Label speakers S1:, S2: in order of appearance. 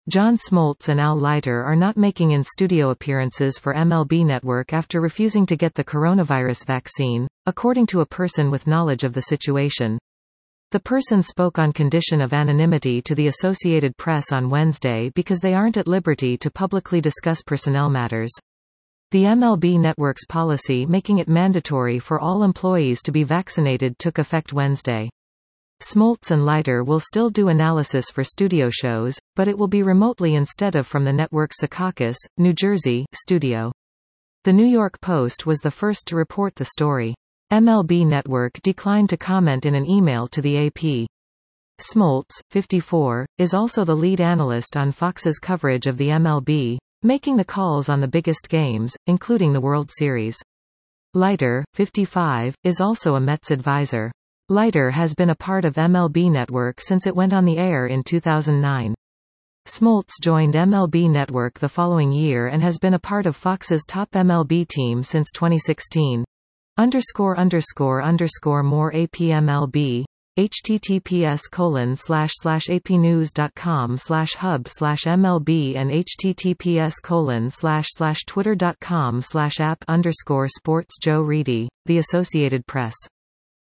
S1: John Smoltz and Al Leiter are not making in-studio appearances for MLB Network after refusing to get the coronavirus vaccine, according to a person with knowledge of the situation. The person spoke on condition of anonymity to the Associated Press on Wednesday because they aren't at liberty to publicly discuss personnel matters. The MLB Network's policy making it mandatory for all employees to be vaccinated took effect Wednesday. Smoltz and Leiter will still do analysis for studio shows, but it will be remotely instead of from the network's Secaucus, New Jersey, studio. The New York Post was the first to report the story. MLB Network declined to comment in an email to the AP. Smoltz, 54, is also the lead analyst on Fox's coverage of the MLB, making the calls on the biggest games, including the World Series. Leiter, 55, is also a Mets advisor. Leiter has been a part of MLB Network since it went on the air in 2009. Smoltz joined MLB Network the following year and has been a part of Fox's top MLB team since 2016. ____more APMLB https://apnews.com/hub/MLB and https://twitter.com/app_sports Joe Reedy, The Associated Press.